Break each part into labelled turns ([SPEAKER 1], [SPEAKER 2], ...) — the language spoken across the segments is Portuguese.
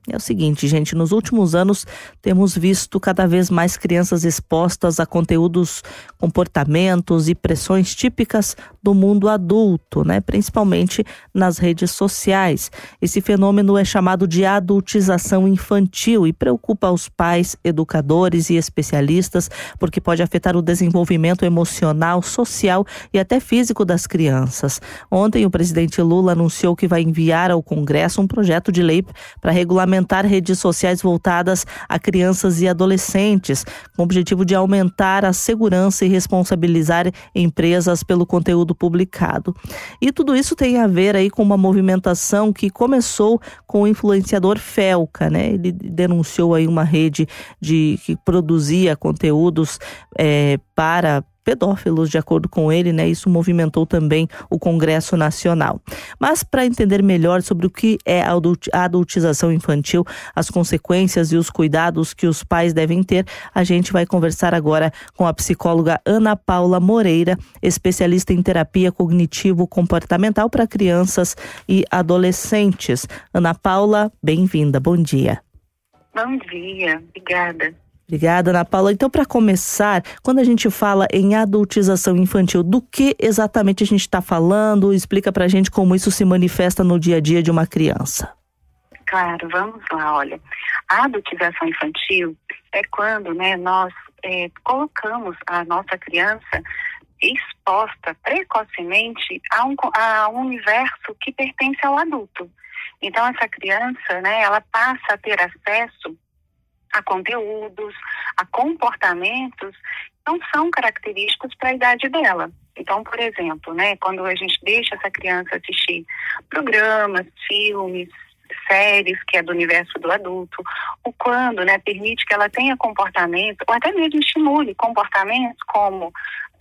[SPEAKER 1] É o seguinte, gente, nos últimos anos temos visto cada vez mais crianças expostas a conteúdos, comportamentos e pressões típicas do mundo adulto, né? Principalmente nas redes sociais. Esse fenômeno é chamado de adultização infantil e preocupa os pais, educadores e especialistas, porque pode afetar o desenvolvimento emocional, social e até físico das crianças. Ontem, o presidente Lula anunciou que vai enviar ao Congresso um projeto de lei para regulamentar redes sociais voltadas a crianças e adolescentes, com o objetivo de aumentar a segurança e responsabilizar empresas pelo conteúdo publicado. E tudo isso tem a ver aí com uma movimentação que começou com o influenciador Felca, né? Ele denunciou aí uma rede que produzia conteúdos para pedófilos, de acordo com ele, né? Isso movimentou também o Congresso Nacional. Mas para entender melhor sobre o que é a adultização infantil, as consequências e os cuidados que os pais devem ter, a gente vai conversar agora com a psicóloga Ana Paula Moreira, especialista em terapia cognitivo-comportamental para crianças e adolescentes. Ana Paula, bem-vinda, bom dia.
[SPEAKER 2] Bom dia, obrigada.
[SPEAKER 1] Obrigada, Ana Paula. Então, para começar, quando a gente fala em adultização infantil, do que exatamente a gente está falando? Explica para a gente como isso se manifesta no dia a dia de uma criança.
[SPEAKER 2] Claro, vamos lá, olha. A adultização infantil é quando, nós colocamos a nossa criança exposta precocemente a um universo que pertence ao adulto. Então, essa criança, ela passa a ter acesso a conteúdos, a comportamentos que não são característicos para a idade dela. Então, por exemplo, quando a gente deixa essa criança assistir programas, filmes, séries, que é do universo do adulto, ou quando permite que ela tenha comportamento, ou até mesmo estimule comportamentos como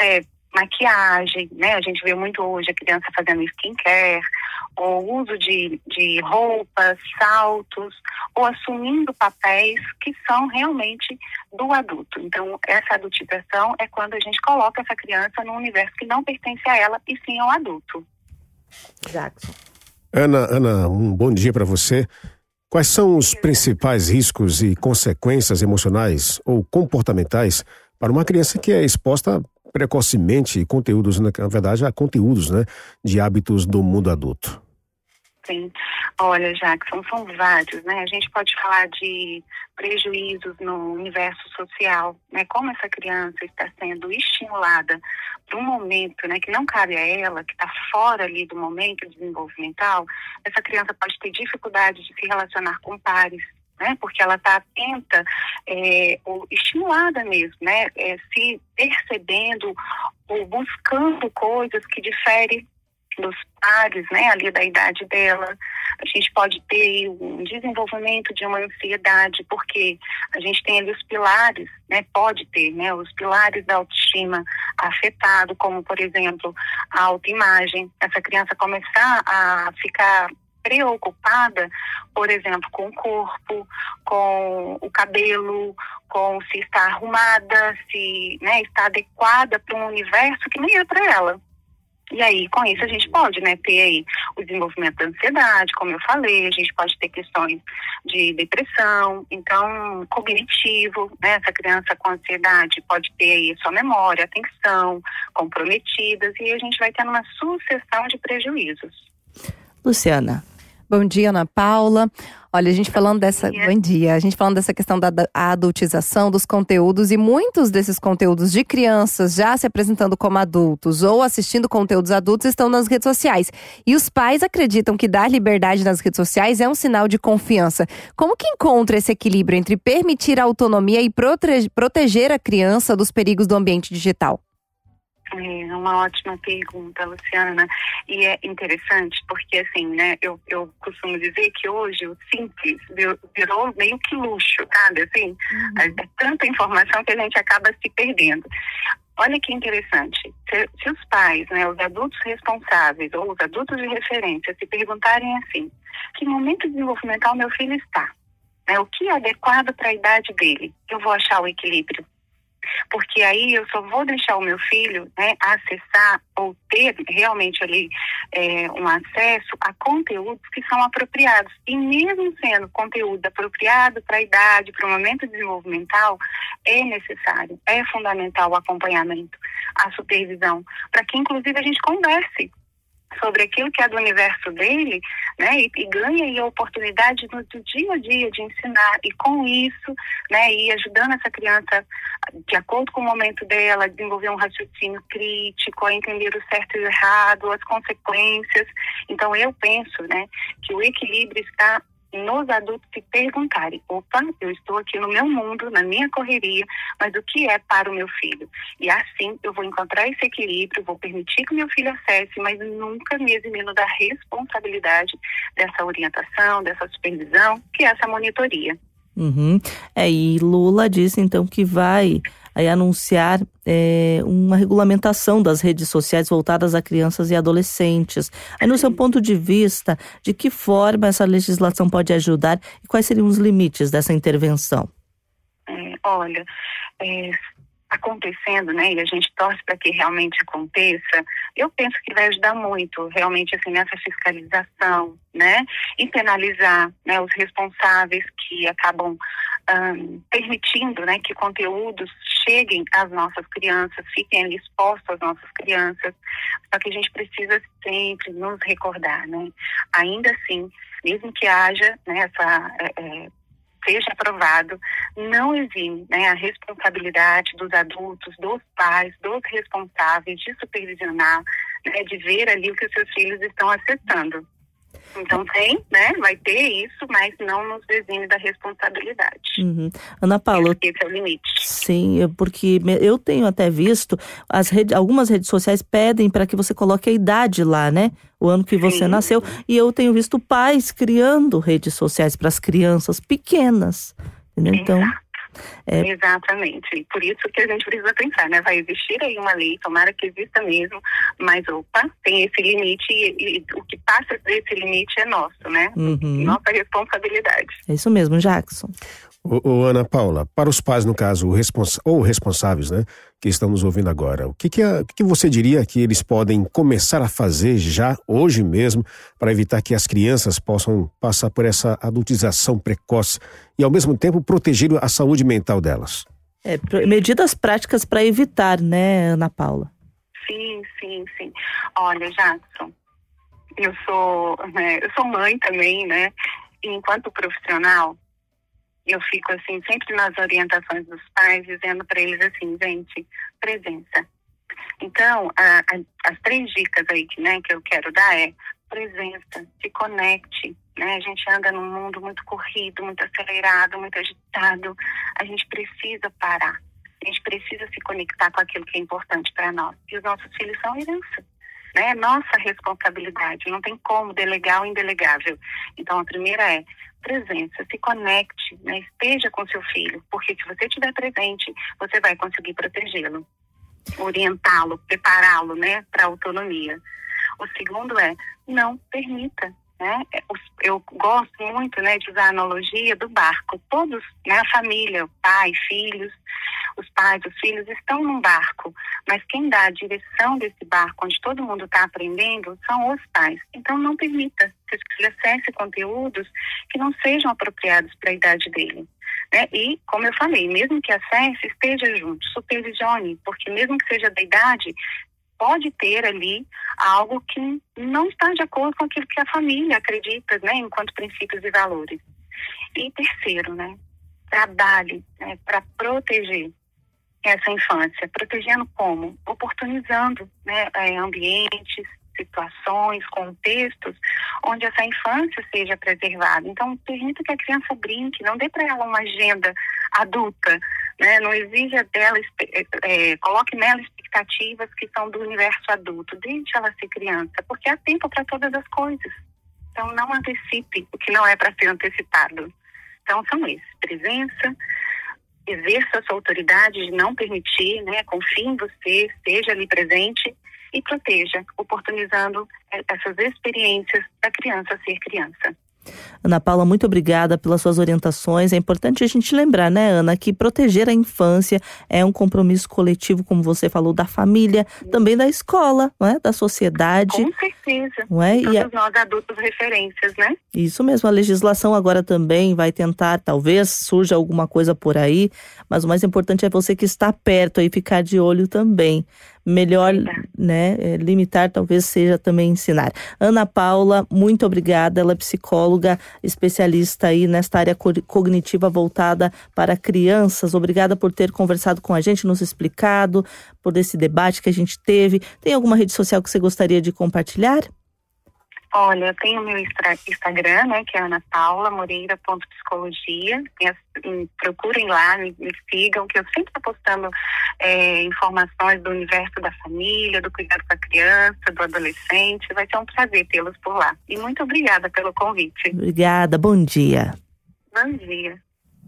[SPEAKER 2] maquiagem, a gente vê muito hoje a criança fazendo skincare, ou uso de roupas, saltos, ou assumindo papéis que são realmente do adulto. Então, essa adultização é quando a gente coloca essa criança num universo que não pertence a ela, e sim ao adulto.
[SPEAKER 1] Jackson.
[SPEAKER 3] Ana, um bom dia para você. Quais são os principais riscos e consequências emocionais ou comportamentais para uma criança que é exposta precocemente conteúdos, na verdade, a conteúdos, de hábitos do mundo adulto?
[SPEAKER 2] Sim. Olha, Jackson, são vários, A gente pode falar de prejuízos no universo social, Como essa criança está sendo estimulada para um momento, que não cabe a ela, que está fora ali do momento desenvolvimental. Essa criança pode ter dificuldade de se relacionar com pares, porque ela está atenta, ou estimulada mesmo, se percebendo ou buscando coisas que diferem dos pares, ali da idade dela. A gente pode ter um desenvolvimento de uma ansiedade, porque a gente tem ali os pilares, pode ter, os pilares da autoestima afetado, como, por exemplo, a autoimagem. Essa criança começar a ficar preocupada, por exemplo, com o corpo, com o cabelo, com se está arrumada, se está adequada para um universo que nem é para ela. E aí, com isso, a gente pode ter aí o desenvolvimento da ansiedade, como eu falei, a gente pode ter questões de depressão, então, cognitivo, essa criança com ansiedade pode ter aí sua memória, atenção comprometidas, e a gente vai tendo uma sucessão de prejuízos.
[SPEAKER 1] Luciana.
[SPEAKER 4] Bom dia, Ana Paula. Olha, a gente falando dessa questão da adultização dos conteúdos, e muitos desses conteúdos de crianças já se apresentando como adultos ou assistindo conteúdos adultos estão nas redes sociais. E os pais acreditam que dar liberdade nas redes sociais é um sinal de confiança. Como que encontra esse equilíbrio entre permitir a autonomia e proteger a criança dos perigos do ambiente digital?
[SPEAKER 2] É uma ótima pergunta, Luciana, e é interessante porque, assim, eu costumo dizer que hoje o simples virou meio que luxo, sabe, assim, é tanta informação que a gente acaba se perdendo. Olha que interessante, se os pais, os adultos responsáveis ou os adultos de referência se perguntarem assim, que momento desenvolvimental meu filho está, o que é adequado para a idade dele, eu vou achar o equilíbrio. Porque aí eu só vou deixar o meu filho, né, acessar ou ter realmente ali um acesso a conteúdos que são apropriados. E mesmo sendo conteúdo apropriado para a idade, para o momento desenvolvimental, é necessário, é fundamental o acompanhamento, a supervisão, para que inclusive a gente converse sobre aquilo que é do universo dele, né, e ganha aí a oportunidade do dia a dia de ensinar, e com isso, né, ir ajudando essa criança, de acordo com o momento dela, a desenvolver um raciocínio crítico, a entender o certo e o errado, as consequências. Então eu penso, né, que o equilíbrio está nos adultos se perguntarem: opa, eu estou aqui no meu mundo, na minha correria, mas o que é para o meu filho? E assim eu vou encontrar esse equilíbrio, vou permitir que meu filho acesse, mas nunca me eximindo da responsabilidade dessa orientação, dessa supervisão, que é essa monitoria.
[SPEAKER 1] Uhum. E Lula disse então que vai anunciar uma regulamentação das redes sociais voltadas a crianças e adolescentes. Aí, no seu ponto de vista, de que forma essa legislação pode ajudar e quais seriam os limites dessa intervenção?
[SPEAKER 2] Olha, acontecendo, né, e a gente torce para que realmente aconteça, eu penso que vai ajudar muito, realmente, assim, nessa fiscalização, né, e penalizar, né, os responsáveis que acabam permitindo, né, que conteúdos cheguem às nossas crianças, fiquem ali expostos às nossas crianças. Só que a gente precisa sempre nos recordar, né, ainda assim, mesmo que haja, né, seja aprovado, não exime, né, a responsabilidade dos adultos, dos pais, dos responsáveis de supervisionar, né, de ver ali o que os seus filhos estão acessando. Então vai ter isso, mas não nos exime da responsabilidade.
[SPEAKER 1] Uhum. Ana Paula,
[SPEAKER 2] esse é o limite.
[SPEAKER 1] Sim, porque eu tenho até visto, algumas redes sociais pedem para que você coloque a idade lá, né? O ano que você nasceu. E eu tenho visto pais criando redes sociais para as crianças pequenas. Entendeu? Então,
[SPEAKER 2] exatamente. E por isso que a gente precisa pensar, né? Vai existir aí uma lei, tomara que exista mesmo, mas tem esse limite e o que passa desse limite é nosso, né?
[SPEAKER 1] Uhum.
[SPEAKER 2] Nossa responsabilidade.
[SPEAKER 1] É isso mesmo, Jackson.
[SPEAKER 3] Ana Paula, para os pais, no caso, ou responsáveis, né, que estão nos ouvindo agora, o que você diria que eles podem começar a fazer já, hoje mesmo, para evitar que as crianças possam passar por essa adultização precoce e, ao mesmo tempo, proteger a saúde mental delas?
[SPEAKER 1] Medidas práticas para evitar, né, Ana Paula?
[SPEAKER 2] Sim. Olha, Jackson, eu sou mãe também, né, e enquanto profissional, eu fico, assim, sempre nas orientações dos pais, dizendo para eles assim: gente, presença. Então, as 3 dicas aí que eu quero dar é: presença, se conecte, né? A gente anda num mundo muito corrido, muito acelerado, muito agitado. A gente precisa parar. A gente precisa se conectar com aquilo que é importante para nós. E os nossos filhos são herança, né? Nossa responsabilidade. Não tem como delegar o indelegável. Então, a primeira é presença, se conecte, né? Esteja com seu filho, porque se você estiver presente, você vai conseguir protegê-lo, orientá-lo, prepará-lo, né, para a autonomia. O segundo é: não permita, né? Eu gosto muito, né, de usar a analogia do barco. Todos, né, a família, pai, filhos, os pais, os filhos estão num barco, mas quem dá a direção desse barco, onde todo mundo está aprendendo, são os pais. Então não permita que o filho acesse conteúdos que não sejam apropriados para a idade dele, né? E, como eu falei, mesmo que acesse, esteja junto, supervisione, porque mesmo que seja da idade, pode ter ali algo que não está de acordo com aquilo que a família acredita, né, enquanto princípios e valores. E terceiro, né, trabalhe, né, para proteger essa infância. Protegendo como? Oportunizando, né, ambientes, situações, contextos onde essa infância seja preservada. Então, permita que a criança brinque, não dê para ela uma agenda adulta, né? Não exija dela, coloque nela expectativas que são do universo adulto. Deixe ela ser criança, porque há tempo para todas as coisas. Então, não antecipe o que não é para ser antecipado. Então, são esses: presença, exerça a sua autoridade de não permitir, né? Confie em você, esteja ali presente e proteja, oportunizando essas experiências da criança ser criança.
[SPEAKER 1] Ana Paula, muito obrigada pelas suas orientações. É importante a gente lembrar, né, Ana, que proteger a infância é um compromisso coletivo, como você falou, da família, também da escola, não é? Da sociedade.
[SPEAKER 2] Com certeza.
[SPEAKER 1] Não é?
[SPEAKER 2] Todos nós adultos referências, né?
[SPEAKER 1] Isso mesmo, a legislação agora também vai tentar, talvez surja alguma coisa por aí, mas o mais importante é você que está perto aí ficar de olho também. Melhor, né, limitar talvez seja também ensinar. Ana Paula, muito obrigada, ela é psicóloga, especialista aí nesta área cognitiva voltada para crianças. Obrigada por ter conversado com a gente, nos explicado, por esse debate que a gente teve. Tem alguma rede social que você gostaria de compartilhar?
[SPEAKER 2] Olha, eu tenho o meu Instagram, né, que é anapaulamoreira.psicologia. Procurem lá, me sigam, que eu sempre estou postando informações do universo da família, do cuidado com a criança, do adolescente. Vai ser um prazer tê-los por lá. E muito obrigada pelo convite.
[SPEAKER 1] Obrigada, bom dia.
[SPEAKER 2] Bom dia.